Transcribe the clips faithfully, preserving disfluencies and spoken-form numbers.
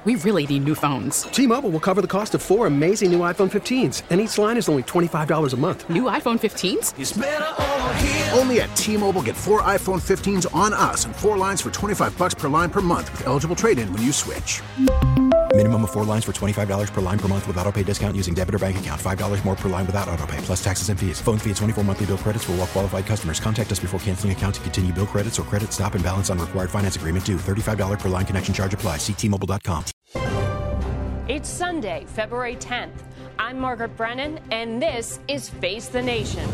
We really need new phones. T-Mobile will cover the cost of four amazing new iPhone fifteens, and each line is only twenty-five dollars a month. New iPhone fifteens? It's better over here. Only at T-Mobile, get four iPhone fifteens on us and four lines for twenty-five dollars per line per month with eligible trade-in when you switch. Minimum of four lines for twenty-five dollars per line per month with autopay discount using debit or bank account. five dollars more per line without autopay, plus taxes and fees. Phone fee at twenty-four monthly bill credits for well-qualified customers. Contact us before canceling account to continue bill credits or credit stop and balance on required finance agreement due. thirty-five dollars per line connection charge applies. See T Mobile dot com. It's Sunday, February tenth. I'm Margaret Brennan, and this is Face the Nation.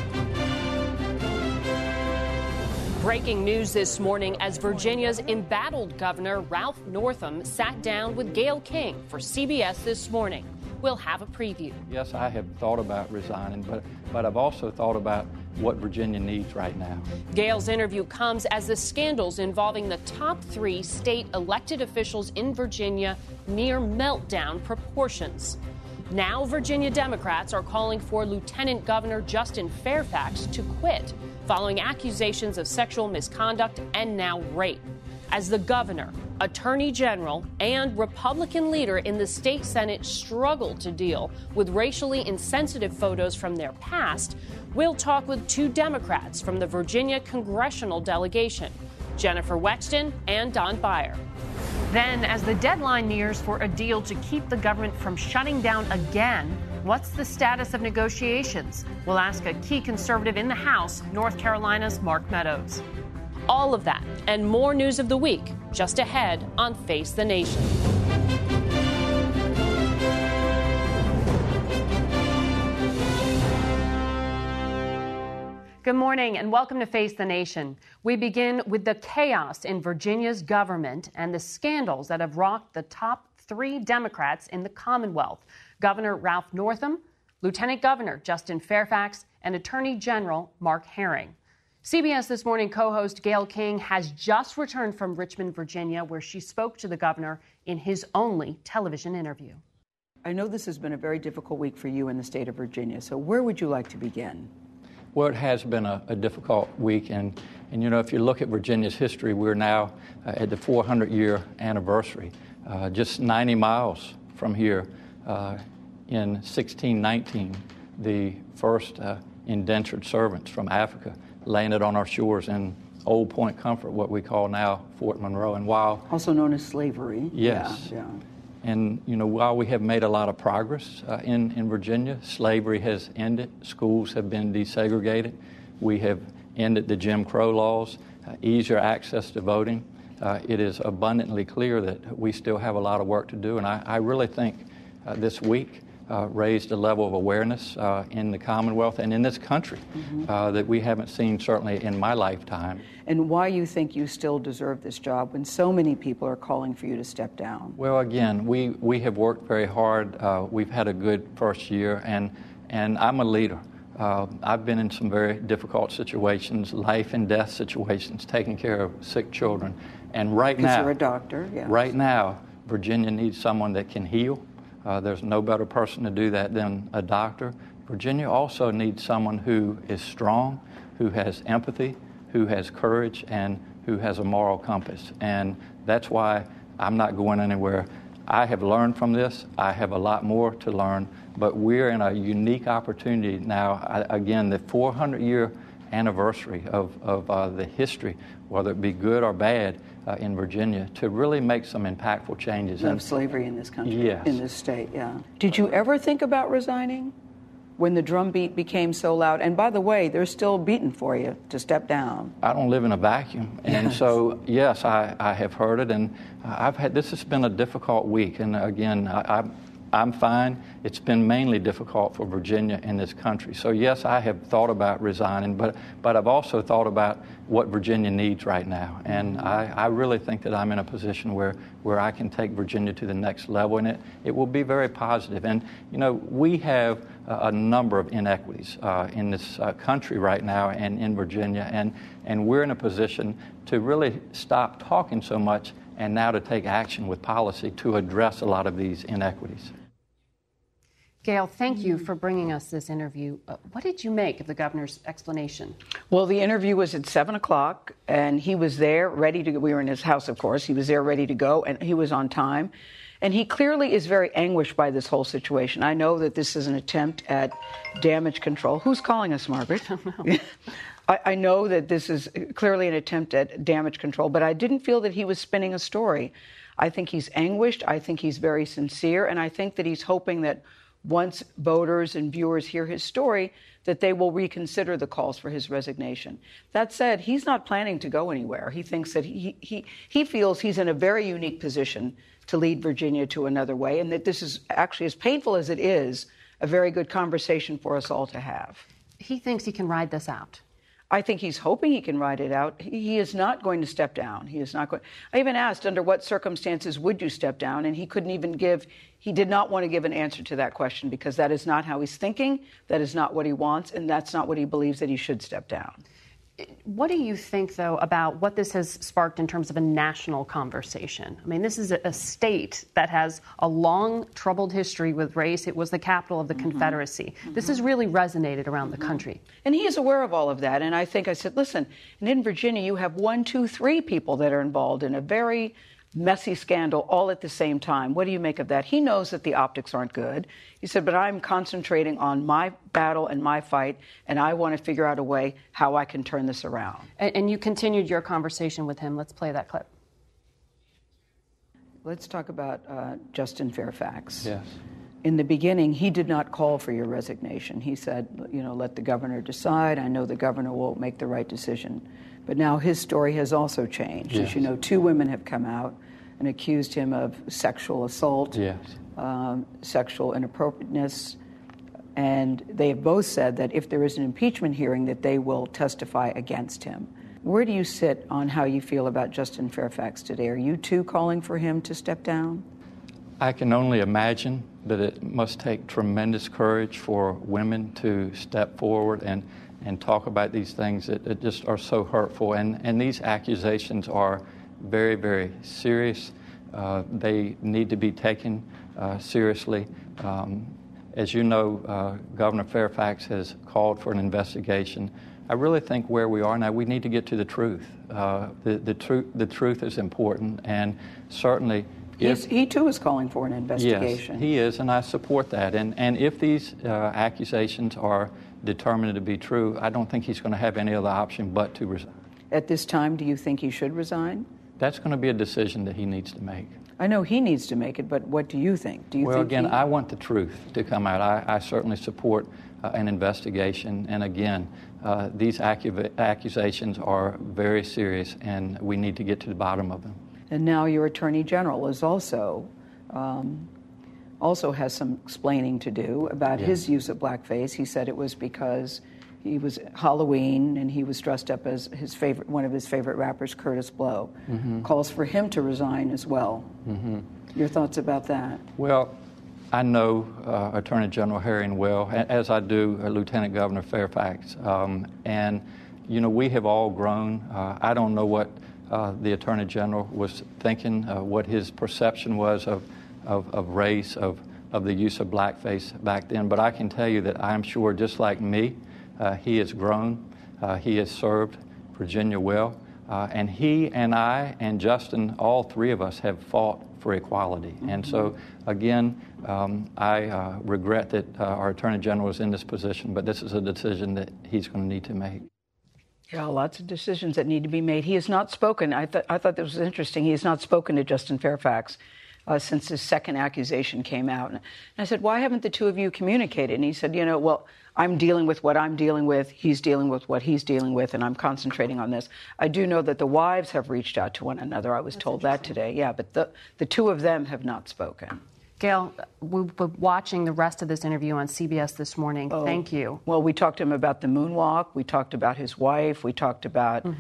Breaking news this morning as Virginia's embattled Governor Ralph Northam sat down with Gayle King for C B S this morning. We'll have a preview. Yes, I have thought about resigning, but, but I've also thought about what Virginia needs right now. Gayle's interview comes as the scandals involving the top three state elected officials in Virginia near meltdown proportions. Now Virginia Democrats are calling for Lieutenant Governor Justin Fairfax to quit following accusations of sexual misconduct and now rape. As the governor, attorney general, and Republican leader in the state Senate struggle to deal with racially insensitive photos from their past, we'll talk with two Democrats from the Virginia congressional delegation, Jennifer Wexton and Don Beyer. Then, as the deadline nears for a deal to keep the government from shutting down again, what's the status of negotiations? We'll ask a key conservative in the House, North Carolina's Mark Meadows. All of that and more news of the week just ahead on Face the Nation. Good morning and welcome to Face the Nation. We begin with the chaos in Virginia's government and the scandals that have rocked the top three Democrats in the Commonwealth: Governor Ralph Northam, Lieutenant Governor Justin Fairfax, and Attorney General Mark Herring. C B S This Morning co-host Gayle King has just returned from Richmond, Virginia, where she spoke to the governor in his only television interview. I know this has been a very difficult week for you in the state of Virginia, so where would you like to begin? Well, it has been a, a difficult week, and, and, you know, if you look at Virginia's history, we're now uh, at the four hundred year anniversary. Uh, just ninety miles from here, uh, in sixteen nineteen, the first uh, indentured servants from Africa landed on our shores in Old Point Comfort, what we call now Fort Monroe. And while also known as slavery. Yes. Yeah, yeah. And, you know, while we have made a lot of progress uh, in, in Virginia, slavery has ended, schools have been desegregated, we have ended the Jim Crow laws, uh, easier access to voting. Uh, it is abundantly clear that we still have a lot of work to do, and I, I really think uh, this week uh, raised a level of awareness uh, in the Commonwealth and in this country mm-hmm. uh, that we haven't seen certainly in my lifetime. And why you think you still deserve this job when so many people are calling for you to step down? Well, again, we, we have worked very hard. Uh, we've had a good first year, and, and I'm a leader. Uh, I've been in some very difficult situations, life and death situations, taking care of sick children. And right now, because you're a doctor, yes. Right now, Virginia needs someone that can heal. Uh, there's no better person to do that than a doctor. Virginia also needs someone who is strong, who has empathy, who has courage, and who has a moral compass. And that's why I'm not going anywhere. I have learned from this. I have a lot more to learn, but we're in a unique opportunity now. I, again, the four hundred year anniversary of, of uh, the history, whether it be good or bad, uh, in Virginia, to really make some impactful changes. Of slavery in this country, yes. in this state, yeah. Did you ever think about resigning when the drumbeat became so loud? And by the way, they're still beating for you to step down. I don't live in a vacuum. And yes. so, yes, I, I have heard it. And I've had, this has been a difficult week. And again, I, I, I'm fine. It's been mainly difficult for Virginia in this country. So, yes, I have thought about resigning, but, but I've also thought about what Virginia needs right now. And I, I really think that I'm in a position where, where I can take Virginia to the next level, and it, it will be very positive. And, you know, we have a, a number of inequities uh, in this uh, country right now and in Virginia, and, and we're in a position to really stop talking so much and now to take action with policy to address a lot of these inequities. Gail, thank you for bringing us this interview. Uh, what did you make of the governor's explanation? Well, the interview was at seven o'clock, and he was there ready to go. We were in his house, of course. He was there ready to go, and he was on time. And he clearly is very anguished by this whole situation. I know that this is an attempt at damage control. Who's calling us, Margaret? I, I know that this is clearly an attempt at damage control, but I didn't feel that he was spinning a story. I think he's anguished. I think he's very sincere. And I think that he's hoping that once voters and viewers hear his story, that they will reconsider the calls for his resignation. That said, he's not planning to go anywhere. He thinks that he, he, he feels he's in a very unique position to lead Virginia to another way, and that this is actually, as painful as it is, a very good conversation for us all to have. He thinks he can ride this out. I think he's hoping he can ride it out. He is not going to step down. He is not going. I even asked, under what circumstances would you step down? And he couldn't even give, he did not want to give an answer to that question, because that is not how he's thinking, that is not what he wants, and that's not what he believes that he should step down. What do you think, though, about what this has sparked in terms of a national conversation? I mean, this is a state that has a long, troubled history with race. It was the capital of the mm-hmm. Confederacy. Mm-hmm. This has really resonated around mm-hmm. the country. And he is aware of all of that. And I think I said, listen, and in Virginia, you have one, two, three people that are involved in a very messy scandal all at the same time. What do you make of that? He knows that the optics aren't good. He said, but I'm concentrating on my battle and my fight, and I want to figure out a way how I can turn this around. And, and you continued your conversation with him. Let's play that clip. Let's talk about uh, Justin Fairfax. Yes. In the beginning, he did not call for your resignation. He said, you know, let the governor decide. I know the governor will make the right decision. But now his story has also changed. Yes. As you know, two women have come out and accused him of sexual assault, yes. um, sexual inappropriateness, and they have both said that if there is an impeachment hearing, that they will testify against him. Where do you sit on how you feel about Justin Fairfax today? Are you too calling for him to step down? I can only imagine that it must take tremendous courage for women to step forward and and talk about these things that, that just are so hurtful. And, and these accusations are very, very serious. Uh, they need to be taken uh, seriously. Um, as you know, uh, Governor Fairfax has called for an investigation. I really think where we are now, we need to get to the truth. Uh, the, the, tru- the truth is important, and certainly He's, he, too, is calling for an investigation. Yes, he is, and I support that. And, and if these uh, accusations are determined to be true, I don't think he's going to have any other option but to resign. At this time, do you think he should resign? That's going to be a decision that he needs to make. I know he needs to make it, but what do you think? Do you well, think again, he... I want the truth to come out. I, I certainly support uh, an investigation. And again, uh, these accu- accusations are very serious, and we need to get to the bottom of them. And now your Attorney General is also um, also has some explaining to do about yeah. his use of blackface. He said it was because he was Halloween and he was dressed up as his favorite, one of his favorite rappers, Curtis Blow. Mm-hmm. Calls for him to resign as well. Mm-hmm. Your thoughts about that? Well, I know uh, Attorney General Herring well, as I do uh, Lieutenant Governor Fairfax. Um, and, you know, we have all grown. Uh, I don't know what Uh, the Attorney General was thinking, uh, what his perception was of, of, of race, of, of the use of blackface back then. But I can tell you that I'm sure, just like me, uh, he has grown. Uh, he has served Virginia well. Uh, and he and I and Justin, all three of us, have fought for equality. Mm-hmm. And so, again, um, I uh, regret that uh, our Attorney General is in this position, but this is a decision that he's going to need to make. Yeah, lots of decisions that need to be made. He has not spoken. I, th- I thought this was interesting. He has not spoken to Justin Fairfax uh, since his second accusation came out. And I said, why haven't the two of you communicated? And he said, you know, well, I'm dealing with what I'm dealing with. He's dealing with what he's dealing with, and I'm concentrating on this. I do know that the wives have reached out to one another. I was That's told that today. Yeah, but the, the two of them have not spoken. Gail, we were watching the rest of this interview on C B S this morning. Oh. Thank you. Well, we talked to him about the moonwalk. We talked about his wife. We talked about mm-hmm.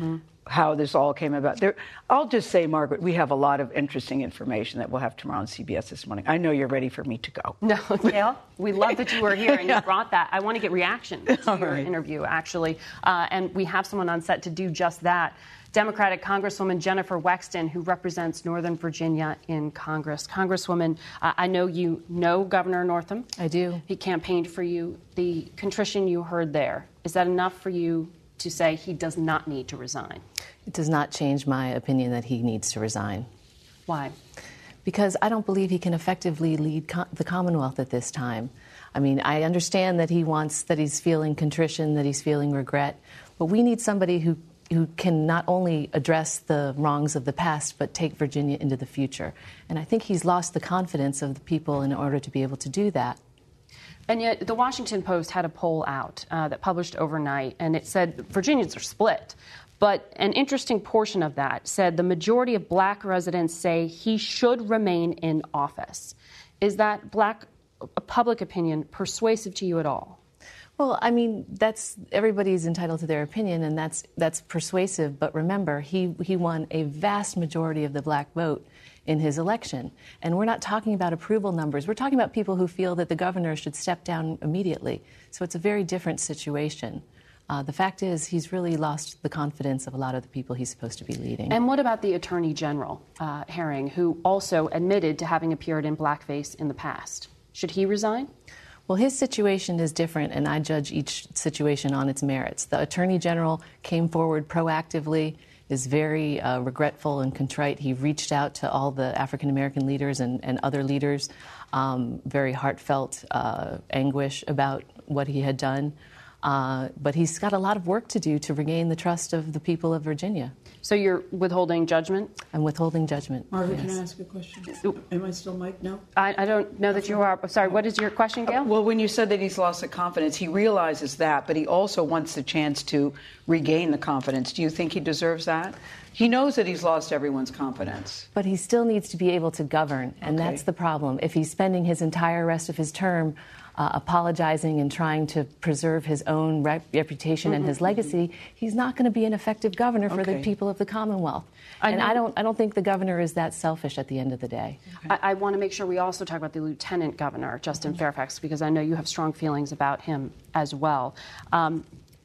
how this all came about. There, I'll just say, Margaret, we have a lot of interesting information that we'll have tomorrow on C B S This Morning. I know you're ready for me to go. No, Gail, we love that you were here and you brought that. I want to get reaction to all your right. interview, actually. Uh, and we have someone on set to do just that. Democratic Congresswoman Jennifer Wexton, who represents Northern Virginia in Congress. Congresswoman, uh, I know you know Governor Northam. I do. He campaigned for you. The contrition you heard there, is that enough for you to say he does not need to resign? It does not change my opinion that he needs to resign. Why? Because I don't believe he can effectively lead co- the Commonwealth at this time. I mean, I understand that he wants, that he's feeling contrition, that he's feeling regret, but we need somebody who who can not only address the wrongs of the past, but take Virginia into the future. And I think he's lost the confidence of the people in order to be able to do that. And yet the Washington Post had a poll out uh, that published overnight, and it said Virginians are split. But an interesting portion of that said the majority of black residents say he should remain in office. Is that black public opinion persuasive to you at all? Well, I mean, that's everybody's entitled to their opinion, and that's that's persuasive. But remember, he he won a vast majority of the black vote in his election. And we're not talking about approval numbers. We're talking about people who feel that the governor should step down immediately. So it's a very different situation. Uh, the fact is, he's really lost the confidence of a lot of the people he's supposed to be leading. And what about the Attorney General, uh, Herring, who also admitted to having appeared in blackface in the past? Should he resign? Well, his situation is different, and I judge each situation on its merits. The Attorney General came forward proactively, is very uh, regretful and contrite. He reached out to all the African-American leaders and, and other leaders, um, very heartfelt uh, anguish about what he had done. Uh, but he's got a lot of work to do to regain the trust of the people of Virginia. So you're withholding judgment? I'm withholding judgment. Margaret, yes. can I ask a question? Am I still mic'd now? I, I don't know that you are. Sorry, what is your question, Gail? Uh, well, when you said that he's lost the confidence, he realizes that, but he also wants the chance to regain the confidence. Do you think he deserves that? He knows that he's lost everyone's confidence. But he still needs to be able to govern, and Okay. that's the problem. If he's spending his entire rest of his term uh, apologizing and trying to preserve his own rep- reputation mm-hmm. and his legacy, he's not going to be an effective governor for Okay. the people of the Commonwealth. I and know. I don't, I don't think the governor is that selfish at the end of the day. Okay. I, I want to make sure we also talk about the Lieutenant Governor, Justin mm-hmm. Fairfax, because I know you have strong feelings about him as well. Um,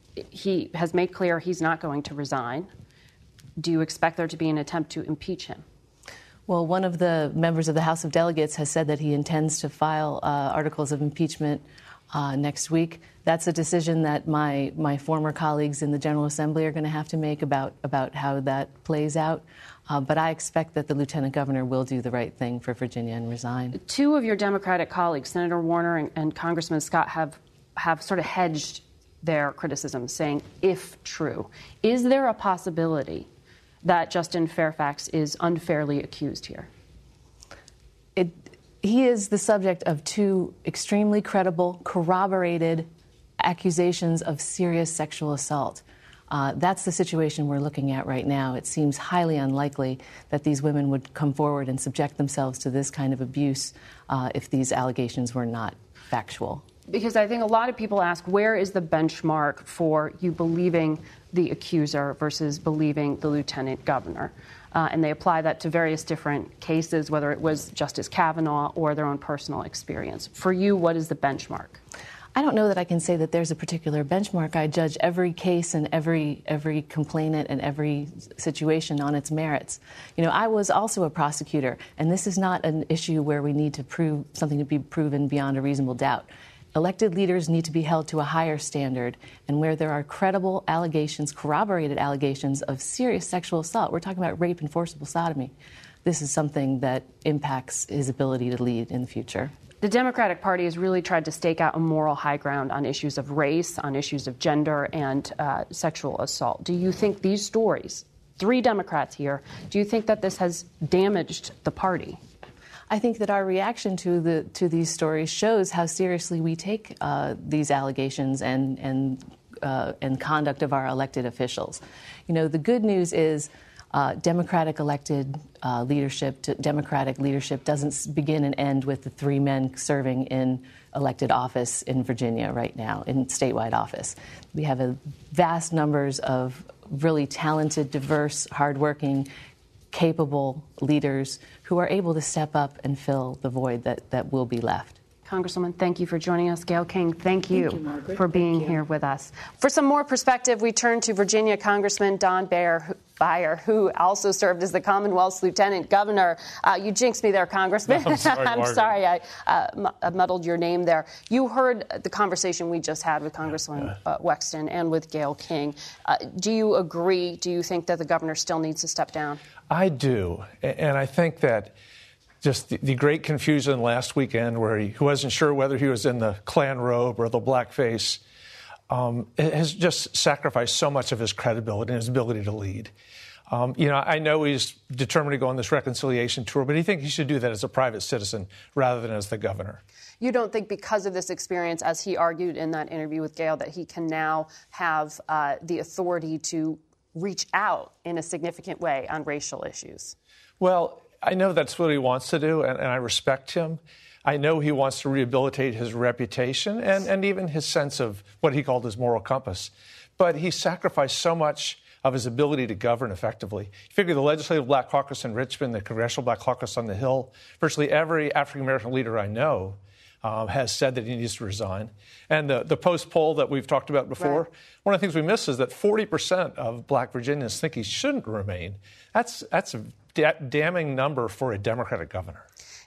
he has made clear he's not going to resign. Do you expect there to be an attempt to impeach him? Well, one of the members of the House of Delegates has said that he intends to file uh, articles of impeachment uh, next week. That's a decision that my, my former colleagues in the General Assembly are going to have to make about, about how that plays out. Uh, but I expect that the Lieutenant Governor will do the right thing for Virginia and resign. Two of your Democratic colleagues, Senator Warner and, and Congressman Scott, have, have sort of hedged their criticism, saying, if true. Is there a possibility that Justin Fairfax is unfairly accused here? It, he is the subject of two extremely credible, corroborated accusations of serious sexual assault. Uh, that's the situation we're looking at right now. It seems highly unlikely that these women would come forward and subject themselves to this kind of abuse uh, if these allegations were not factual. Because I think a lot of people ask, where is the benchmark for you believing the accuser versus believing the lieutenant governor? Uh, and they apply that to various different cases, whether it was Justice Kavanaugh or their own personal experience. For you, what is the benchmark? I don't know that I can say that there's a particular benchmark. I judge every case and every every complainant and every situation on its merits. You know, I was also a prosecutor, and this is not an issue where we need to prove something to be proven beyond a reasonable doubt. Elected leaders need to be held to a higher standard, and where there are credible allegations, corroborated allegations of serious sexual assault, we're talking about rape and forcible sodomy, this is something that impacts his ability to lead in the future. The Democratic Party has really tried to stake out a moral high ground on issues of race, on issues of gender, and uh, sexual assault. Do you think these stories, three Democrats here, do you think that this has damaged the party? I think that our reaction to the to these stories shows how seriously we take uh, these allegations and and uh, and conduct of our elected officials. You know, the good news is uh, Democratic elected uh, leadership, Democratic leadership doesn't begin and end with the three men serving in elected office in Virginia right now, in statewide office. We have a vast numbers of really talented, diverse, hardworking, capable leaders who are able to step up and fill the void that, that will be left. Congresswoman, thank you for joining us. Gayle King, thank you, thank you Margaret. for being you. here with us. For some more perspective, we turn to Virginia Congressman Don Beyer, Beyer, who also served as the Commonwealth's lieutenant governor. Uh, you jinxed me there, Congressman. No, I'm sorry, I'm sorry I uh, m- muddled your name there. You heard the conversation we just had with Congresswoman uh, Wexton and with Gayle King. Uh, do you agree? Do you think that the governor still needs to step down? I do. And I think that just the, the great confusion last weekend where he, he wasn't sure whether he was in the Klan robe or the blackface um, has just sacrificed so much of his credibility and his ability to lead. Um, you know, I know he's determined to go on this reconciliation tour, but I think he should do that as a private citizen rather than as the governor. You don't think because of this experience, as he argued in that interview with Gayle, that he can now have uh, the authority to reach out in a significant way on racial issues? Well, I know that's what he wants to do, and, and I respect him. I know he wants to rehabilitate his reputation and, and even his sense of what he called his moral compass. But he sacrificed so much of his ability to govern effectively. You figure the Legislative Black Caucus in Richmond, the Congressional Black Caucus on the Hill, virtually every African-American leader I know um, has said that he needs to resign. And the, the Post poll that we've talked about before, right. One of the things we miss is that forty percent of black Virginians think he shouldn't remain. That's, that's a da- damning number for a Democratic governor.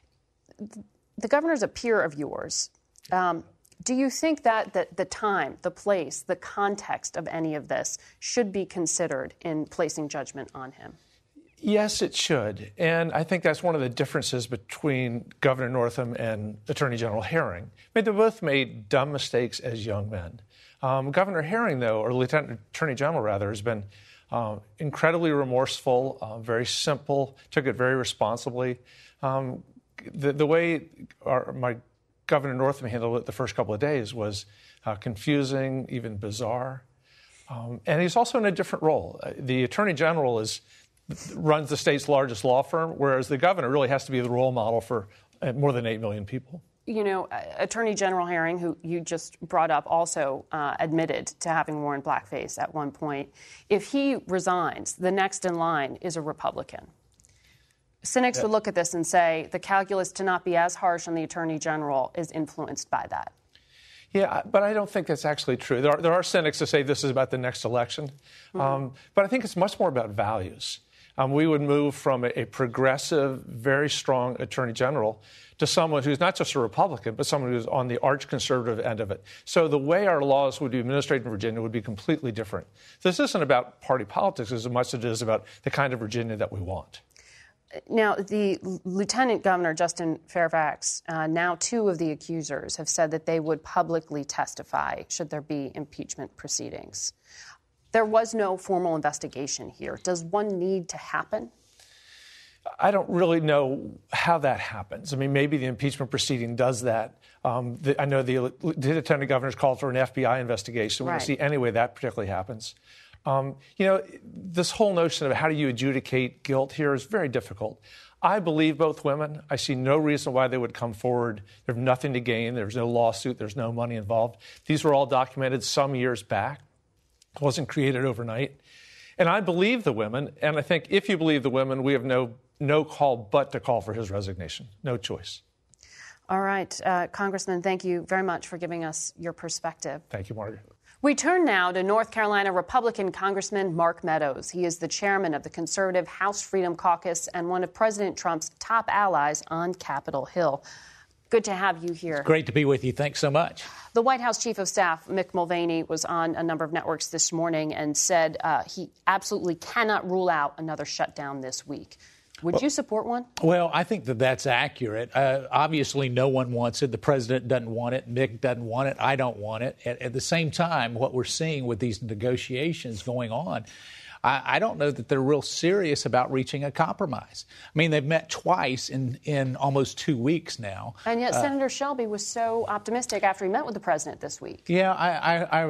The governor's a peer of yours. Um, Do you think that, that the time, the place, the context of any of this should be considered in placing judgment on him? Yes, it should. And I think that's one of the differences between Governor Northam and Attorney General Herring. I mean, they both made dumb mistakes as young men. Um, Governor Herring, though, or Lieutenant Attorney General, rather, has been uh, incredibly remorseful, uh, very simple, took it very responsibly. Um, the, the way our, my Governor Northam handled it the first couple of days was uh, confusing, even bizarre. Um, and he's also in a different role. Uh, the Attorney General is runs the state's largest law firm, whereas the governor really has to be the role model for uh, more than eight million people. You know, uh, Attorney General Herring, who you just brought up, also uh, admitted to having worn blackface at one point. If he resigns, the next in line is a Republican. Cynics would look at this and say the calculus to not be as harsh on the Attorney General is influenced by that. Yeah, but I don't think that's actually true. There are, there are cynics that say this is about the next election. Mm-hmm. Um, but I think it's much more about values. Um, we would move from a, a progressive, very strong Attorney General to someone who's not just a Republican, but someone who's on the arch-conservative end of it. So the way our laws would be administered in Virginia would be completely different. This isn't about party politics as much as it is about the kind of Virginia that we want. Now, the Lieutenant Governor, Justin Fairfax, uh, now two of the accusers have said that they would publicly testify should there be impeachment proceedings. There was no formal investigation here. Does one need to happen? I don't really know how that happens. I mean, maybe the impeachment proceeding does that. Um, the, I know the Lieutenant Governor's called for an F B I investigation. We'll right. see any way that particularly happens. Um, you know, this whole notion of how do you adjudicate guilt here is very difficult. I believe both women. I see no reason why they would come forward. There's nothing to gain. There's no lawsuit. There's no money involved. These were all documented some years back. It wasn't created overnight. And I believe the women. And I think if you believe the women, we have no no call but to call for his resignation. No choice. All right. Uh, Congressman, thank you very much for giving us your perspective. Thank you, Margaret. We turn now to North Carolina Republican Congressman Mark Meadows. He is the chairman of the conservative House Freedom Caucus and one of President Trump's top allies on Capitol Hill. Good to have you here. Great to be with you. Thanks so much. The White House Chief of Staff, Mick Mulvaney, was on a number of networks this morning and said uh, he absolutely cannot rule out another shutdown this week. Would well, you support one? Well, I think that that's accurate. Uh, obviously, no one wants it. The president doesn't want it. Mick doesn't want it. I don't want it. At, at the same time, what we're seeing with these negotiations going on, I, I don't know that they're real serious about reaching a compromise. I mean, they've met twice in, in almost two weeks now. And yet uh, Senator Shelby was so optimistic after he met with the president this week. Yeah, I, I, I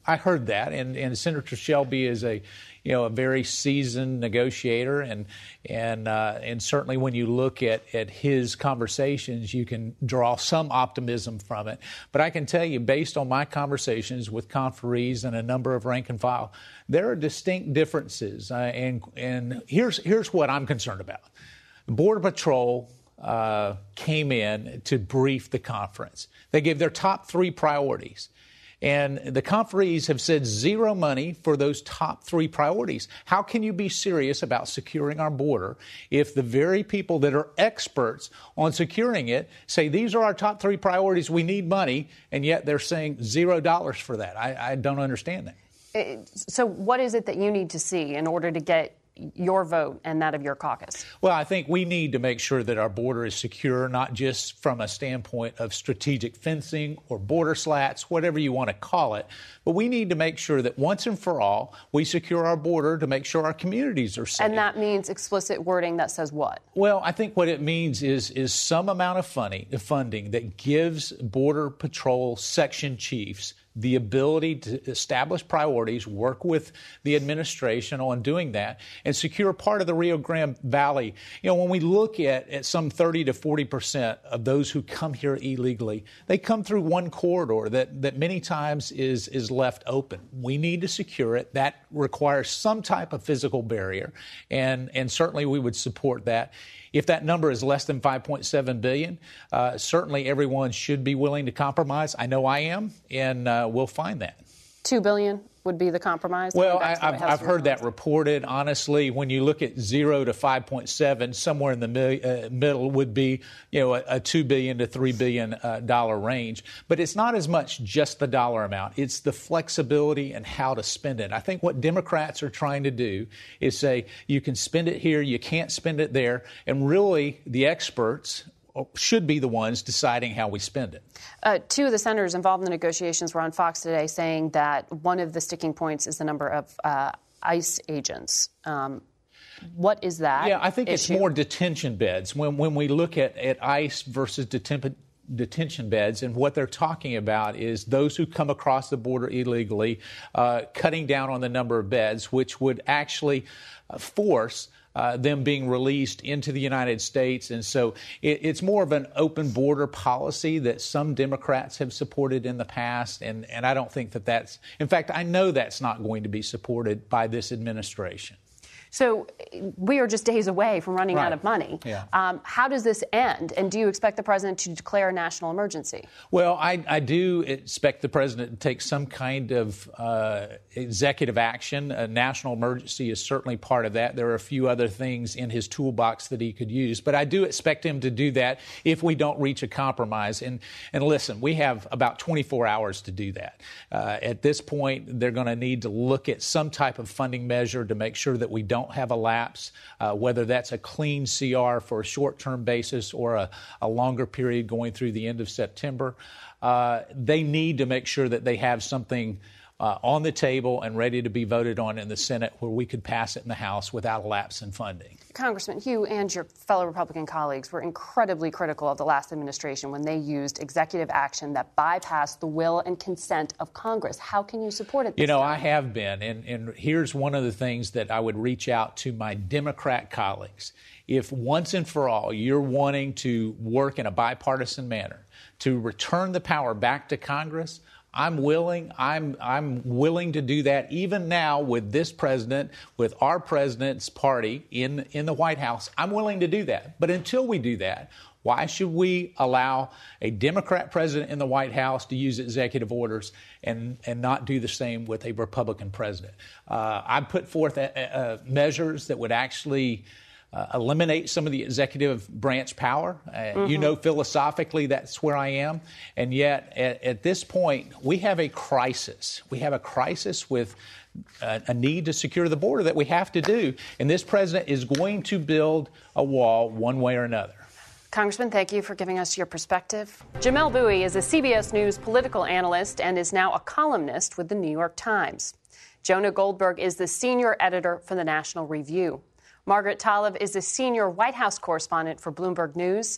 I heard that, and, and Senator Shelby is a, you know, a very seasoned negotiator, and and uh, and certainly when you look at, at his conversations, you can draw some optimism from it. But I can tell you, based on my conversations with conferees and a number of rank and file, there are distinct differences, uh, and and here's here's what I'm concerned about. The Border Patrol uh, came in to brief the conference. They gave their top three priorities. And the conferees have said zero money for those top three priorities. How can you be serious about securing our border if the very people that are experts on securing it say these are our top three priorities, we need money, and yet they're saying zero dollars for that? I, I don't understand that. So what is it that you need to see in order to get your vote and that of your caucus? Well, I think we need to make sure that our border is secure, not just from a standpoint of strategic fencing or border slats, whatever you want to call it, but we need to make sure that once and for all, we secure our border to make sure our communities are safe. And that means explicit wording that says what? Well, I think what it means is is some amount of funding, funding that gives Border Patrol section chiefs the ability to establish priorities, work with the administration on doing that, and secure part of the Rio Grande Valley. You know, when we look at, at some thirty to forty percent of those who come here illegally, they come through one corridor that, that many times is, is left open. We need to secure it. That requires some type of physical barrier, and, and certainly we would support that. If that number is less than five point seven billion dollars, uh, certainly everyone should be willing to compromise. I know I am, and uh, we'll find that. Two billion dollars would be the compromise? Well, I, I've, I've heard that reported. Honestly, when you look at zero to five point seven, somewhere in the mi- uh, middle would be, you know, a, a two billion to three billion uh, dollar range. But it's not as much just the dollar amount. It's the flexibility and how to spend it. I think what Democrats are trying to do is say you can spend it here, you can't spend it there, and really the experts should be the ones deciding how we spend it. Uh, two of the senators involved in the negotiations were on Fox today saying that one of the sticking points is the number of uh, ICE agents. Um, what is that? Yeah, I think issue? It's more detention beds. When when we look at, at ICE versus detention detention beds, and what they're talking about is those who come across the border illegally, uh, cutting down on the number of beds, which would actually uh, force Uh, them being released into the United States. And so it, it's more of an open border policy that some Democrats have supported in the past. And, and I don't think that that's, in fact, I know that's not going to be supported by this administration. So we are just days away from running right. out of money. Yeah. Um, how does this end? And do you expect the president to declare a national emergency? Well, I, I do expect the president to take some kind of uh, executive action. A national emergency is certainly part of that. There are a few other things in his toolbox that he could use. But I do expect him to do that if we don't reach a compromise. And, and listen, we have about twenty-four hours to do that. Uh, at this point, they're going to need to look at some type of funding measure to make sure that we don't have a lapse, uh, whether that's a clean C R for a short-term basis or a, a longer period going through the end of September. Uh, they need to make sure that they have something uh, on the table and ready to be voted on in the Senate where we could pass it in the House without a lapse in funding. Congressman, you and your fellow Republican colleagues were incredibly critical of the last administration when they used executive action that bypassed the will and consent of Congress. How can you support it this You know, time? I have been, and, and here's one of the things that I would reach out to my Democrat colleagues. If once and for all you're wanting to work in a bipartisan manner to return the power back to Congress, I'm willing. I'm I'm willing to do that even now with this president, with our president's party in in the White House. I'm willing to do that. But until we do that, why should we allow a Democrat president in the White House to use executive orders and and not do the same with a Republican president? Uh, I put forth a, a measures that would actually Uh, eliminate some of the executive branch power. Uh, mm-hmm. You know, philosophically, that's where I am. And yet, at, at this point, we have a crisis. We have a crisis with a, a need to secure the border that we have to do. And this president is going to build a wall one way or another. Congressman, thank you for giving us your perspective. Jamelle Bouie is a C B S News political analyst and is now a columnist with the New York Times. Jonah Goldberg is the senior editor for the National Review. Margaret Talev is a senior White House correspondent for Bloomberg News.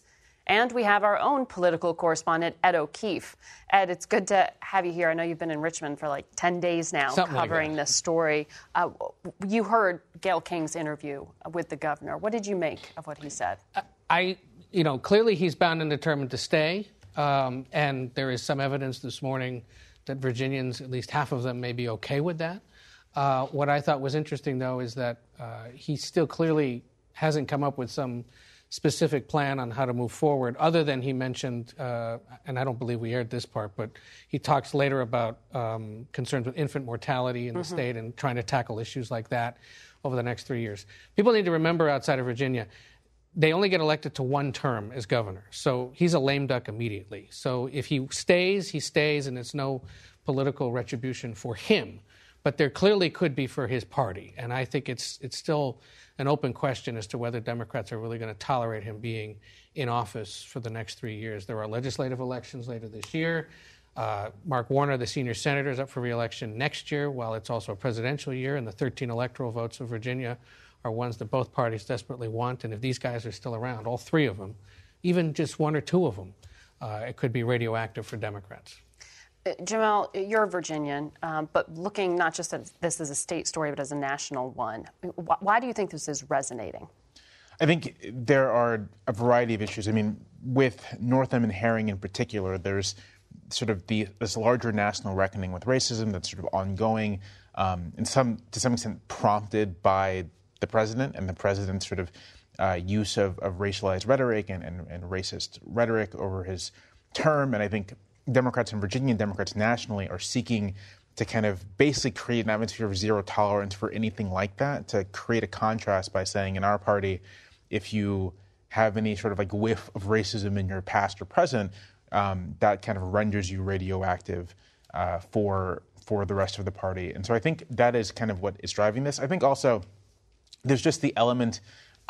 And we have our own political correspondent, Ed O'Keefe. Ed, it's good to have you here. I know you've been in Richmond for like ten days now Something covering like this story. Uh, you heard Gayle King's interview with the governor. What did you make of what he said? I, you know, clearly he's bound and determined to stay. Um, and there is some evidence this morning that Virginians, at least half of them, may be okay with that. Uh, what I thought was interesting, though, is that uh, he still clearly hasn't come up with some specific plan on how to move forward, other than he mentioned, uh, and I don't believe we aired this part, but he talks later about um, concerns with infant mortality in the mm-hmm. state and trying to tackle issues like that over the next three years. People need to remember outside of Virginia, they only get elected to one term as governor. So he's a lame duck immediately. So if he stays, he stays, and it's no political retribution for him. But there clearly could be for his party. And I think it's it's still an open question as to whether Democrats are really going to tolerate him being in office for the next three years. There are legislative elections later this year. Uh, Mark Warner, the senior senator, is up for re-election next year, while it's also a presidential year, and the thirteen electoral votes of Virginia are ones that both parties desperately want. And if these guys are still around, all three of them, even just one or two of them, uh, it could be radioactive for Democrats. Uh, Jamel, you're a Virginian, um, but looking not just at this as a state story, but as a national one, why, why do you think this is resonating? I think there are a variety of issues. I mean, with Northam and Herring in particular, there's sort of the, this larger national reckoning with racism that's sort of ongoing, um, and some to some extent prompted by the president and the president's sort of uh, use of, of racialized rhetoric and, and, and racist rhetoric over his term. And I think Democrats in Virginia and Democrats nationally are seeking to kind of basically create an atmosphere of zero tolerance for anything like that, to create a contrast by saying in our party, if you have any sort of like whiff of racism in your past or present, um, that kind of renders you radioactive uh, for for the rest of the party. And so I think that is kind of what is driving this. I think also there's just the element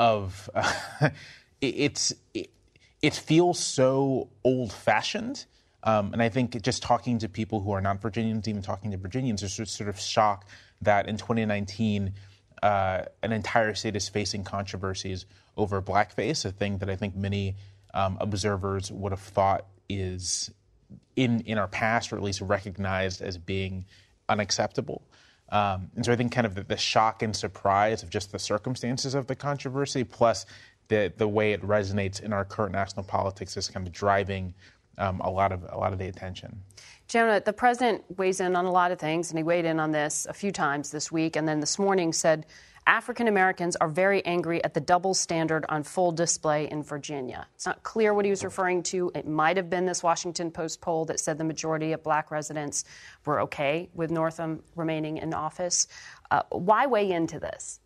of uh, it, it's it, it feels so old-fashioned. Um, and I think just talking to people who are not Virginians, even talking to Virginians, there's just sort of shock that in twenty nineteen, uh, an entire state is facing controversies over blackface, a thing that I think many um, observers would have thought is in in our past, or at least recognized as being unacceptable. Um, and so I think kind of the, the shock and surprise of just the circumstances of the controversy, plus the the way it resonates in our current national politics, is kind of driving Um, a lot of a lot of the attention. Jonah, the president weighs in on a lot of things, and he weighed in on this a few times this week, and then this morning said African Americans are very angry at the double standard on full display in Virginia. It's not clear what he was referring to. It might have been this Washington Post poll that said the majority of black residents were okay with Northam remaining in office. Uh, why weigh into this?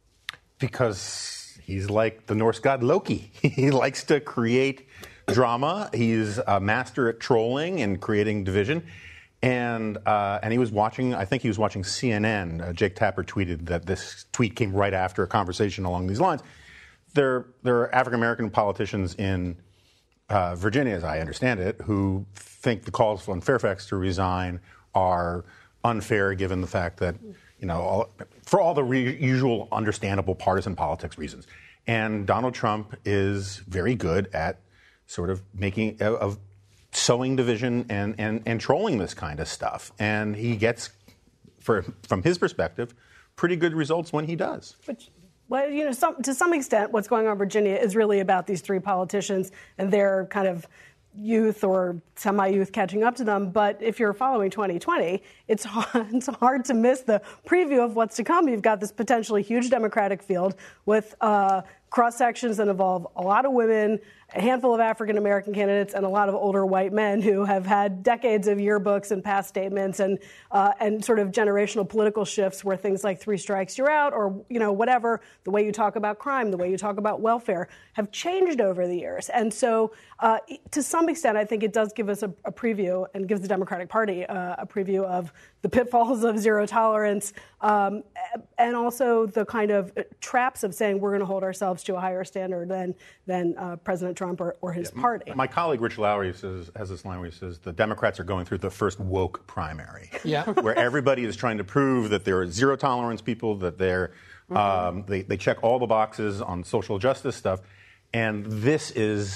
Because he's like the Norse god Loki. He likes to create drama. He's a master at trolling and creating division. And uh, and he was watching, I think he was watching C N N. Uh, Jake Tapper tweeted that this tweet came right after a conversation along these lines. There, there are African-American politicians in uh, Virginia, as I understand it, who think the calls on Fairfax to resign are unfair, given the fact that, you know, all, for all the re- usual understandable partisan politics reasons. And Donald Trump is very good at sort of making, of sowing division and, and, and trolling this kind of stuff. And he gets, for, from his perspective, pretty good results when he does. Which, well, you know, some, to some extent, what's going on in Virginia is really about these three politicians and their kind of youth or semi-youth catching up to them. But if you're following twenty twenty, it's hard, it's hard to miss the preview of what's to come. You've got this potentially huge Democratic field with uh, cross-sections that involve a lot of women, a handful of African-American candidates, and a lot of older white men who have had decades of yearbooks and past statements and uh, and sort of generational political shifts where things like three strikes, you're out, or, you know, whatever, the way you talk about crime, the way you talk about welfare, have changed over the years. And so uh, to some extent, I think it does give us a, a preview and gives the Democratic Party uh, a preview of the pitfalls of zero tolerance um, and also the kind of traps of saying we're going to hold ourselves to a higher standard than, than uh, President Trump or, or his yeah, party. My colleague Rich Lowry says, has this line where he says the Democrats are going through the first woke primary, yeah. where everybody is trying to prove that they're zero tolerance people, that they're mm-hmm. um, they, they check all the boxes on social justice stuff, and this is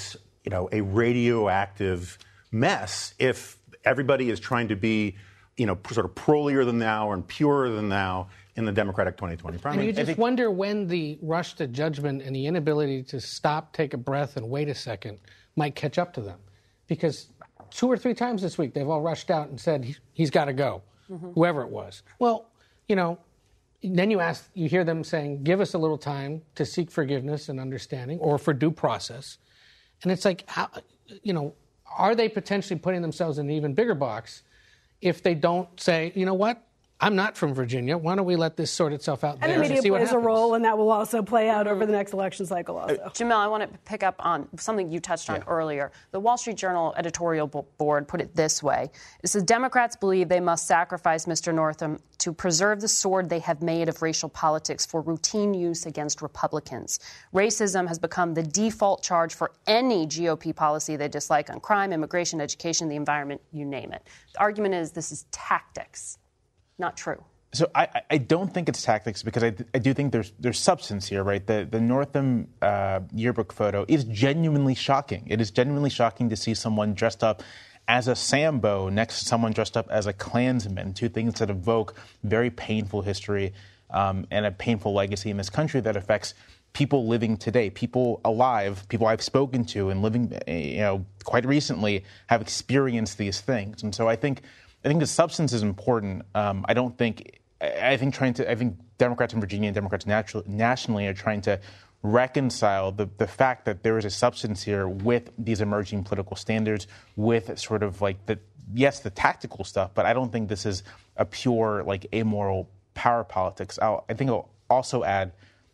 you know, a radioactive mess if everybody is trying to be, you know, sort of prolier than thou and purer than thou in the Democratic twenty twenty primary. And you just wonder when the rush to judgment and the inability to stop, take a breath, and wait a second might catch up to them. Because two or three times this week, they've all rushed out and said, he's got to go, mm-hmm. whoever it was. Well, you know, then you ask, you hear them saying, give us a little time to seek forgiveness and understanding or for due process. And it's like, how, you know, are they potentially putting themselves in an even bigger box if they don't say, you know what, I'm not from Virginia. Why don't we let this sort itself out and there the media and see what plays happens? a role, and that will also play out over the next election cycle also. Uh, Jamel, I want to pick up on something you touched on yeah. earlier. The Wall Street Journal editorial board put it this way. It says, Democrats believe they must sacrifice Mister Northam to preserve the sword they have made of racial politics for routine use against Republicans. Racism has become the default charge for any G O P policy they dislike on crime, immigration, education, the environment, you name it. The argument is this is tactics, not true. So I, I don't think it's tactics because I, I do think there's there's substance here, right? The the Northam uh, yearbook photo is genuinely shocking. It is genuinely shocking to see someone dressed up as a Sambo next to someone dressed up as a Klansman, two things that evoke very painful history um, and a painful legacy in this country that affects people living today, people alive, people I've spoken to and living, you know, quite recently have experienced these things. And so I think I think the substance is important. Um, I don't think. I think trying to. I think Democrats in Virginia and Democrats natural, nationally are trying to reconcile the, the fact that there is a substance here with these emerging political standards, with sort of like the yes, the tactical stuff. But I don't think this is a pure like amoral power politics. I'll, I think I'll also add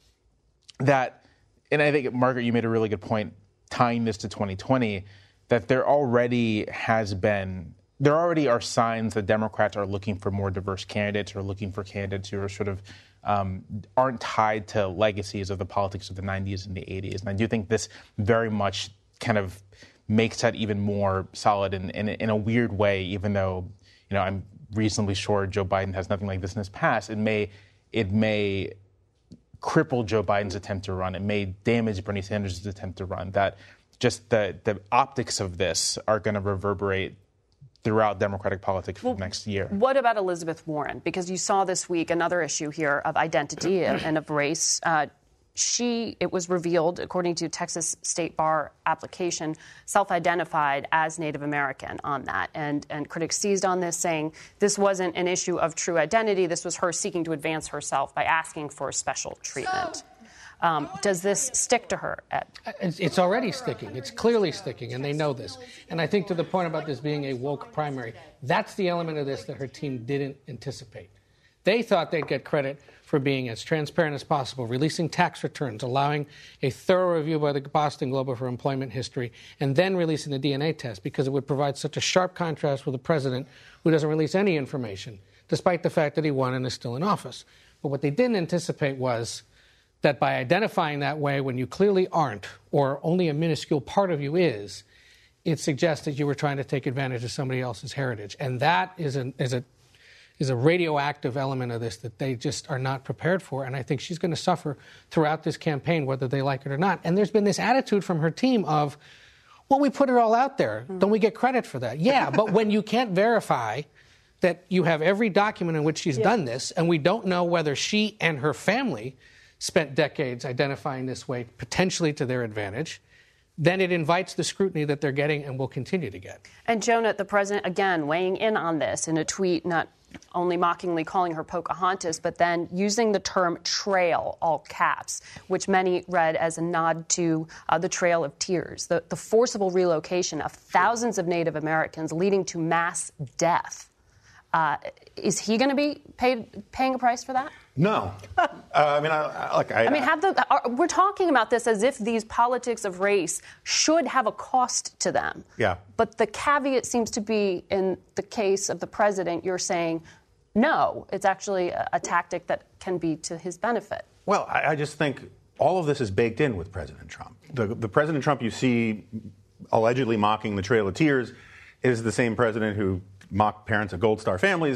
that, and I think Margaret, you made a really good point tying this to twenty twenty. That there already has been. There already are signs that Democrats are looking for more diverse candidates or looking for candidates who are sort of um, aren't tied to legacies of the politics of the nineties and the eighties. And I do think this very much kind of makes that even more solid in, in, in a weird way, even though, you know, I'm reasonably sure Joe Biden has nothing like this in his past. It may, it may cripple Joe Biden's attempt to run. It may damage Bernie Sanders' attempt to run. That just the, the optics of this are going to reverberate throughout Democratic politics well, for next year. What about Elizabeth Warren? Because you saw this week another issue here of identity and of race. Uh, she, it was revealed, according to Texas State Bar application, self-identified as Native American on that. And, and critics seized on this, saying this wasn't an issue of true identity. This was her seeking to advance herself by asking for special treatment. Um, does this stick to her, Ed? It's already sticking. It's clearly sticking, and they know this. And I think to the point about this being a woke primary, that's the element of this that her team didn't anticipate. They thought they'd get credit for being as transparent as possible, releasing tax returns, allowing a thorough review by the Boston Globe of her employment history, and then releasing the D N A test because it would provide such a sharp contrast with a president who doesn't release any information, despite the fact that he won and is still in office. But what they didn't anticipate was that by identifying that way when you clearly aren't, or only a minuscule part of you is, it suggests that you were trying to take advantage of somebody else's heritage. And that is, an, is, a, is a radioactive element of this that they just are not prepared for. And I think she's going to suffer throughout this campaign, whether they like it or not. And there's been this attitude from her team of, well, we put it all out there. Mm-hmm. Don't we get credit for that? Yeah, but when you can't verify that you have every document in which she's yeah. done this, and we don't know whether she and her family spent decades identifying this way, potentially to their advantage, then it invites the scrutiny that they're getting and will continue to get. And Jonah, the president, again, weighing in on this in a tweet, not only mockingly calling her Pocahontas, but then using the term trail, all caps, which many read as a nod to uh, the Trail of Tears, the, the forcible relocation of thousands of Native Americans leading to mass death. Uh, is he going to be paid, paying a price for that? No. uh, I mean, I, I, like, I, I mean, have the, are, we're talking about this as if these politics of race should have a cost to them. Yeah. But the caveat seems to be, in the case of the president, you're saying, no, it's actually a, a tactic that can be to his benefit. Well, I, I just think all of this is baked in with President Trump. The, the President Trump you see allegedly mocking the Trail of Tears is the same president who mocked parents of Gold Star families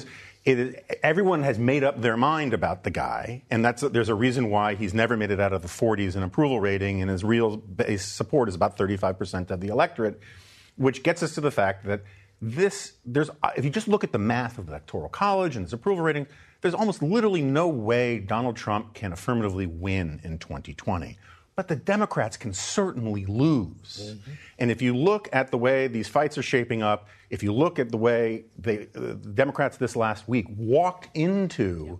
it is, everyone has made up their mind about the guy, and that's there's a reason why he's never made it out of the forties in approval rating, and his real base support is about thirty-five percent of the electorate, which gets us to the fact that this there's if you just look at the math of the Electoral College and his approval rating, there's almost literally no way Donald Trump can affirmatively win in twenty twenty. But the Democrats can certainly lose. Mm-hmm. And if you look at the way these fights are shaping up, if you look at the way they, uh, the Democrats this last week walked into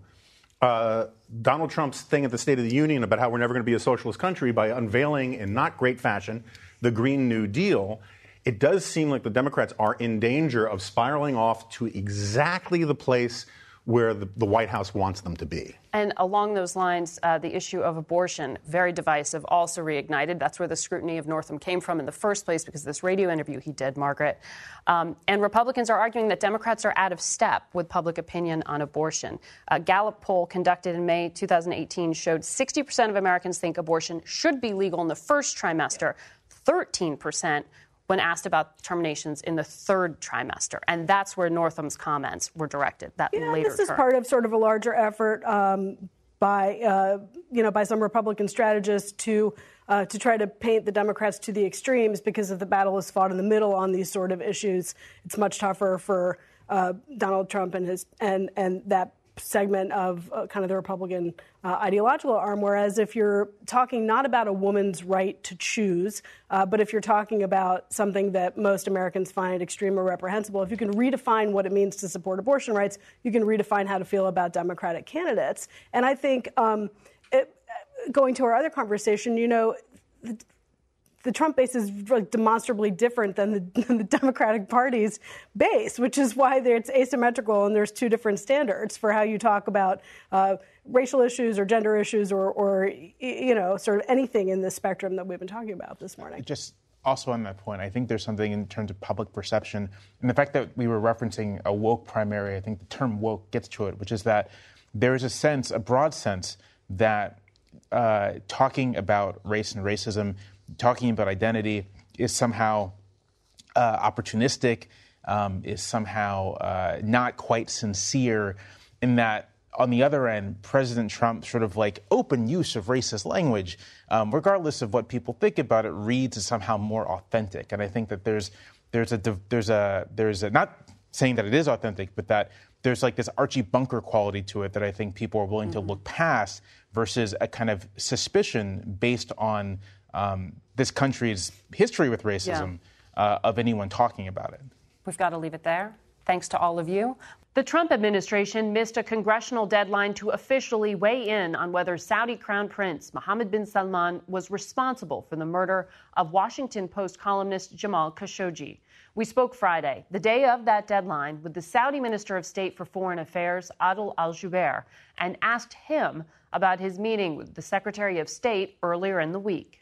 uh, Donald Trump's thing at the State of the Union about how we're never going to be a socialist country by unveiling in not great fashion the Green New Deal, it does seem like the Democrats are in danger of spiraling off to exactly the place where the, the White House wants them to be. And along those lines, uh, the issue of abortion, very divisive, also reignited. That's where the scrutiny of Northam came from in the first place because of this radio interview he did, Margaret. Um, and Republicans are arguing that Democrats are out of step with public opinion on abortion. A Gallup poll conducted in May twenty eighteen showed sixty percent of Americans think abortion should be legal in the first trimester, thirteen percent when asked about terminations in the third trimester. And that's where Northam's comments were directed, that yeah, later this is term. part of sort of a larger effort um, by, uh, you know, by some Republican strategists to uh, to try to paint the Democrats to the extremes because if the battle is fought in the middle on these sort of issues, it's much tougher for uh, Donald Trump and his and, and that segment of uh, kind of the Republican uh, ideological arm, whereas if you're talking not about a woman's right to choose, uh, but if you're talking about something that most Americans find extreme or reprehensible, if you can redefine what it means to support abortion rights, you can redefine how to feel about Democratic candidates. And I think um, it, going to our other conversation, you know, the, the Trump base is like demonstrably different than the, than the Democratic Party's base, which is why it's asymmetrical and there's two different standards for how you talk about uh, racial issues or gender issues or, or, you know, sort of anything in this spectrum that we've been talking about this morning. Just also on that point, I think there's something in terms of public perception and the fact that we were referencing a woke primary. I think the term woke gets to it, which is that there is a sense, a broad sense that uh, talking about race and racism, talking about identity is somehow uh, opportunistic, um, is somehow uh, not quite sincere, in that on the other end, President Trump sort of like open use of racist language, um, regardless of what people think about it, reads as somehow more authentic. And I think that there's there's a there's a there's a not saying that it is authentic, but that there's like this Archie Bunker quality to it that I think people are willing mm-hmm. to look past versus a kind of suspicion based on Um, this country's history with racism yeah. uh, of anyone talking about it. We've got to leave it there. Thanks to all of you. The Trump administration missed a congressional deadline to officially weigh in on whether Saudi Crown Prince Mohammed bin Salman was responsible for the murder of Washington Post columnist Jamal Khashoggi. We spoke Friday, the day of that deadline, with the Saudi Minister of State for Foreign Affairs, Adel al-Jubeir, and asked him about his meeting with the Secretary of State earlier in the week.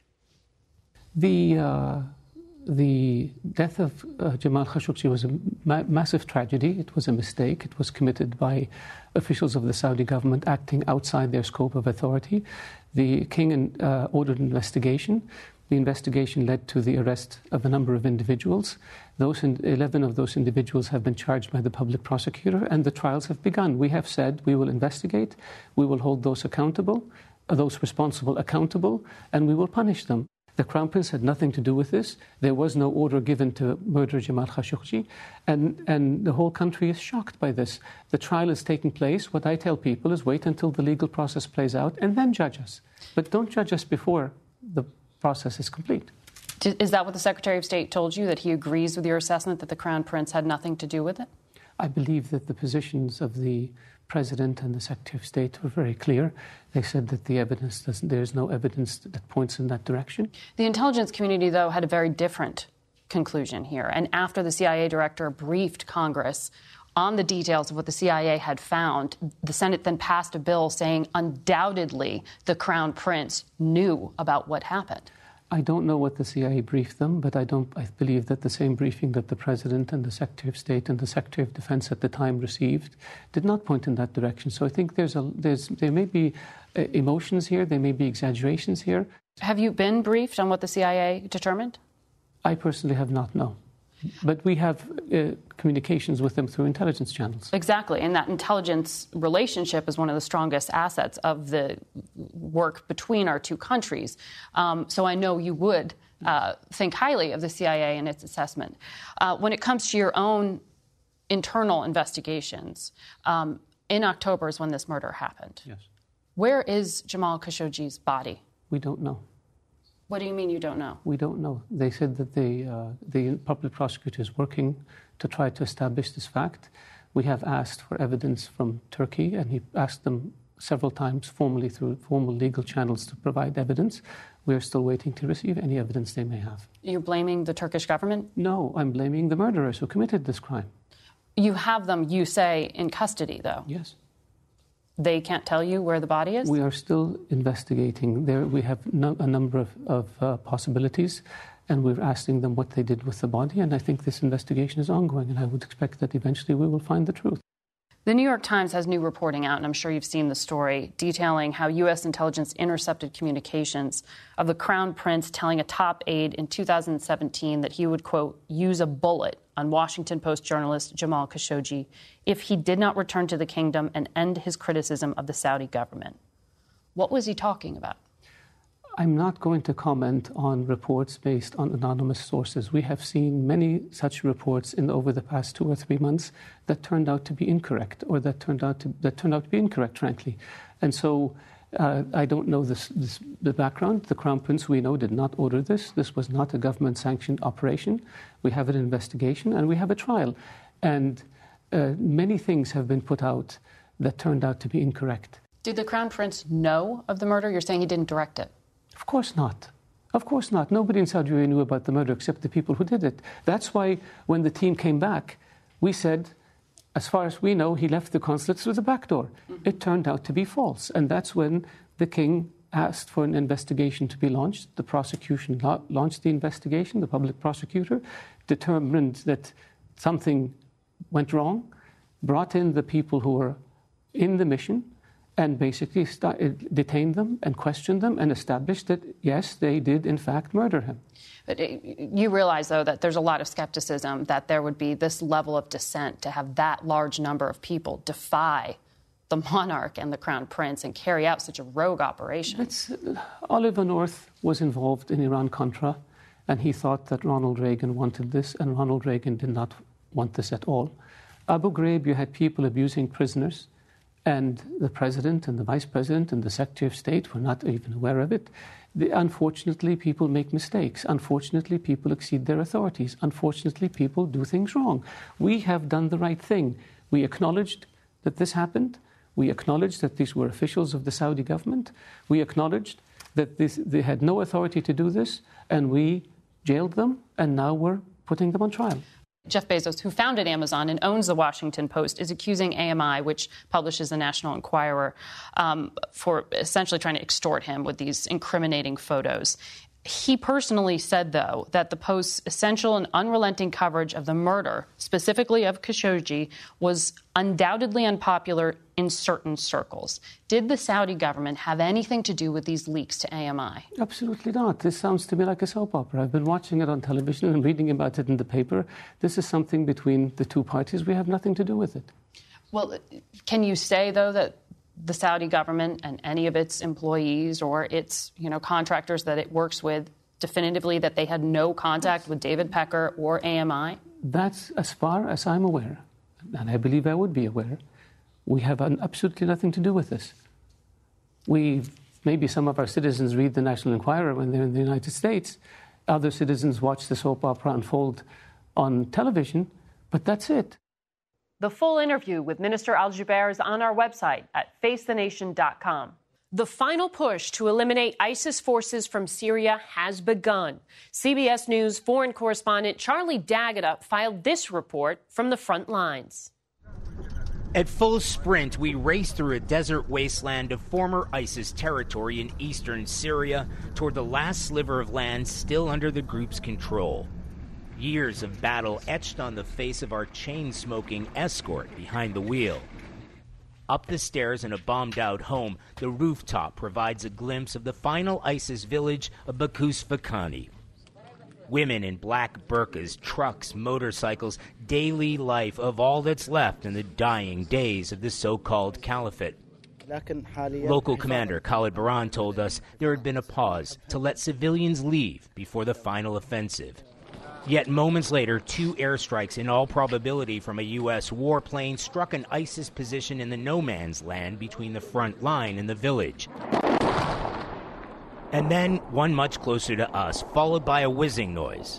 The uh, the death of uh, Jamal Khashoggi was a ma- massive tragedy. It was a mistake. It was committed by officials of the Saudi government acting outside their scope of authority. The king uh, ordered an investigation. The investigation led to the arrest of a number of individuals. Those in, eleven of those individuals have been charged by the public prosecutor, and the trials have begun. We have said we will investigate, we will hold those accountable, uh, those responsible accountable, and we will punish them. The Crown Prince had nothing to do with this. There was no order given to murder Jamal Khashoggi, and, and the whole country is shocked by this. The trial is taking place. What I tell people is wait until the legal process plays out and then judge us. But don't judge us before the process is complete. Is that what the Secretary of State told you, that he agrees with your assessment that the Crown Prince had nothing to do with it? I believe that the positions of the President and the Secretary of State were very clear. They said that the evidence doesn't, there's no evidence that points in that direction. The intelligence community, though, had a very different conclusion here. And after the C I A director briefed Congress on the details of what the C I A had found, the Senate then passed a bill saying undoubtedly the Crown Prince knew about what happened. I don't know what the C I A briefed them, but I don't. I believe that the same briefing that the President and the Secretary of State and the Secretary of Defense at the time received did not point in that direction. So I think there's a there's there may be uh, emotions here, there may be exaggerations here. Have you been briefed on what the C I A determined? I personally have not, no. But we have uh, communications with them through intelligence channels. Exactly. And that intelligence relationship is one of the strongest assets of the work between our two countries. Um, so I know you would uh, think highly of the C I A and its assessment. Uh, when it comes to your own internal investigations, um, in October is when this murder happened. Yes. Where is Jamal Khashoggi's body? We don't know. What do you mean you don't know? We don't know. They said that they, uh, the public prosecutor is working to try to establish this fact. We have asked for evidence from Turkey, and he asked them several times formally through formal legal channels to provide evidence. We are still waiting to receive any evidence they may have. You're blaming the Turkish government? No, I'm blaming the murderers who committed this crime. You have them, you say, in custody, though? Yes. They can't tell you where the body is? We are still investigating. There, we have no, a number of, of uh, possibilities, and we're asking them what they did with the body, and I think this investigation is ongoing, and I would expect that eventually we will find the truth. The New York Times has new reporting out, and I'm sure you've seen the story, detailing how U S intelligence intercepted communications of the Crown Prince telling a top aide in two thousand seventeen that he would, quote, use a bullet on Washington Post journalist Jamal Khashoggi if he did not return to the kingdom and end his criticism of the Saudi government. What was he talking about? I'm not going to comment on reports based on anonymous sources. We have seen many such reports in over the past two or three months that turned out to be incorrect, or that turned out to that turned out to be incorrect, frankly. And so uh, I don't know this, this, the background. The Crown Prince, we know, did not order this. This was not a government-sanctioned operation. We have an investigation and we have a trial. And uh, many things have been put out that turned out to be incorrect. Did the Crown Prince know of the murder? You're saying he didn't direct it. Of course not. Of course not. Nobody in Saudi Arabia knew about the murder except the people who did it. That's why when the team came back, we said, as far as we know, he left the consulate through the back door. Mm-hmm. It turned out to be false. And that's when the king asked for an investigation to be launched. The prosecution la- launched the investigation. The public prosecutor determined that something went wrong, brought in the people who were in the mission, and basically started, detained them and questioned them and established that, yes, they did, in fact, murder him. But you realize, though, that there's a lot of skepticism that there would be this level of dissent to have that large number of people defy the monarch and the Crown Prince and carry out such a rogue operation. It's, uh, Oliver North was involved in Iran-Contra, and he thought that Ronald Reagan wanted this, and Ronald Reagan did not want this at all. Abu Ghraib, you had people abusing prisoners, and the president and the vice president and the secretary of state were not even aware of it. The, unfortunately, people make mistakes. Unfortunately, people exceed their authorities. Unfortunately, people do things wrong. We have done the right thing. We acknowledged that this happened. We acknowledged that these were officials of the Saudi government. We acknowledged that this, they had no authority to do this, and we jailed them, and now we're putting them on trial. Jeff Bezos, who founded Amazon and owns the Washington Post, is accusing A M I, which publishes the National Enquirer, um, for essentially trying to extort him with these incriminating photos. He personally said, though, that the Post's essential and unrelenting coverage of the murder, specifically of Khashoggi, was undoubtedly unpopular in certain circles. Did the Saudi government have anything to do with these leaks to A M I? Absolutely not. This sounds to me like a soap opera. I've been watching it on television and reading about it in the paper. This is something between the two parties. We have nothing to do with it. Well, can you say, though, that the Saudi government and any of its employees or its, you know, contractors that it works with definitively that they had no contact with David Pecker or A M I? That's as far as I'm aware, and I believe I would be aware. We have absolutely nothing to do with this. We, maybe some of our citizens read the National Enquirer when they're in the United States. Other citizens watch the soap opera unfold on television, but that's it. The full interview with Minister Al-Jubeir is on our website at face the nation dot com. The final push to eliminate ISIS forces from Syria has begun. C B S News foreign correspondent Charlie D'Agata filed this report from the front lines. At full sprint, we race through a desert wasteland of former ISIS territory in eastern Syria toward the last sliver of land still under the group's control. Years of battle etched on the face of our chain-smoking escort behind the wheel. Up the stairs in a bombed-out home, the rooftop provides a glimpse of the final ISIS village of Bakus Fakani. Women in black burqas, trucks, motorcycles, daily life of all that's left in the dying days of the so-called caliphate. Local commander Khalid Baran told us there had been a pause to let civilians leave before the final offensive. Yet moments later, two airstrikes, in all probability from a U S warplane, struck an ISIS position in the no man's land between the front line and the village. And then one much closer to us, followed by a whizzing noise.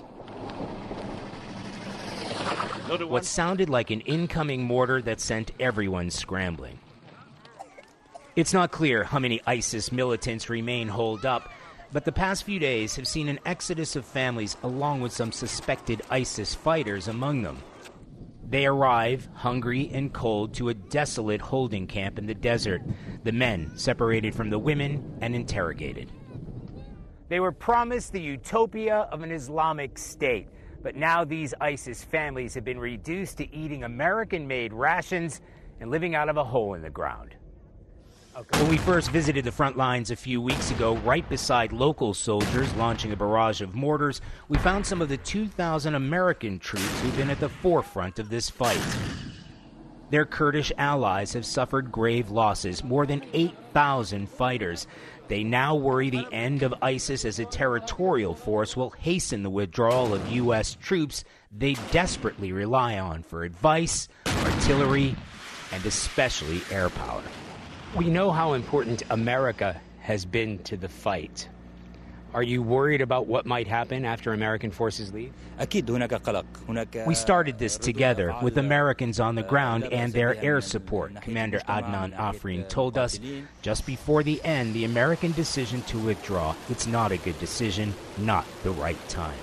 What sounded like an incoming mortar that sent everyone scrambling. It's not clear how many ISIS militants remain holed up, but the past few days have seen an exodus of families along with some suspected ISIS fighters among them. They arrive, hungry and cold, to a desolate holding camp in the desert, the men separated from the women and interrogated. They were promised the utopia of an Islamic state, but now these ISIS families have been reduced to eating American-made rations and living out of a hole in the ground. Okay. When we first visited the front lines a few weeks ago, right beside local soldiers launching a barrage of mortars, we found some of the two thousand American troops who've been at the forefront of this fight. Their Kurdish allies have suffered grave losses, more than eight thousand fighters. They now worry the end of ISIS as a territorial force will hasten the withdrawal of U S troops they desperately rely on for advice, artillery, and especially air power. We know how important America has been to the fight. Are you worried about what might happen after American forces leave? We started this together with Americans on the ground and their air support, Commander Adnan Afrin told us. Just before the end, the American decision to withdraw. It's not a good decision, not the right time.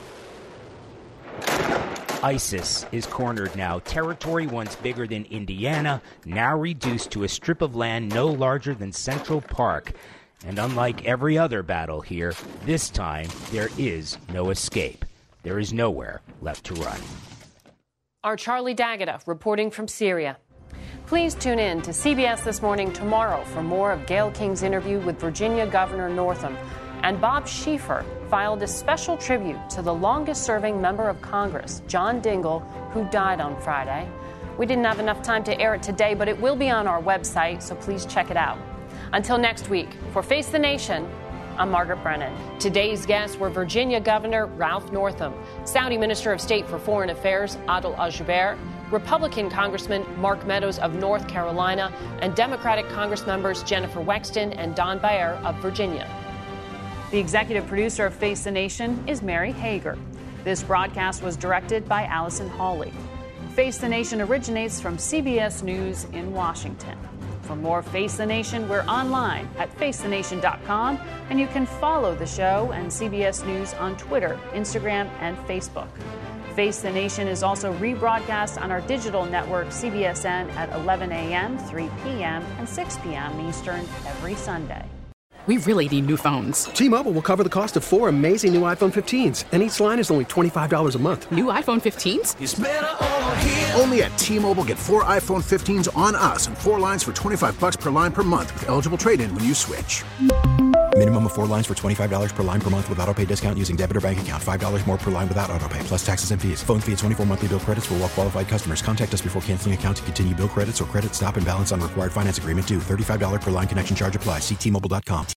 ISIS is cornered now. Territory once bigger than Indiana, now reduced to a strip of land no larger than Central Park. And unlike every other battle here, this time there is no escape. There is nowhere left to run. Our Charlie D'Agata reporting from Syria. Please tune in to C B S This Morning tomorrow for more of Gayle King's interview with Virginia Governor Northam. And Bob Schieffer filed a special tribute to the longest-serving member of Congress, John Dingell, who died on Friday. We didn't have enough time to air it today, but it will be on our website, so please check it out. Until next week, for Face the Nation, I'm Margaret Brennan. Today's guests were Virginia Governor Ralph Northam, Saudi Minister of State for Foreign Affairs Adel Al-Jubeir, Republican Congressman Mark Meadows of North Carolina, and Democratic Congressmembers Jennifer Wexton and Don Baer of Virginia. The executive producer of Face the Nation is Mary Hager. This broadcast was directed by Allison Hawley. Face the Nation originates from C B S News in Washington. For more Face the Nation, we're online at face the nation dot com, and you can follow the show and C B S News on Twitter, Instagram, and Facebook. Face the Nation is also rebroadcast on our digital network, C B S N, at eleven a.m., three p.m., and six p.m. Eastern every Sunday. We really need new phones. T-Mobile will cover the cost of four amazing new iPhone fifteens, and each line is only twenty-five dollars a month. New iPhone fifteens? It's better over here. Only at T-Mobile, get four iPhone fifteens on us and four lines for twenty-five bucks per line per month with eligible trade-in when you switch. Minimum of four lines for twenty-five dollars per line per month with autopay discount using debit or bank account. five dollars more per line without autopay, plus taxes and fees. Phone fee at twenty-four monthly bill credits for well-qualified customers. Contact us before canceling account to continue bill credits or credit stop and balance on required finance agreement due. thirty-five dollars per line connection charge applies. See T Mobile dot com.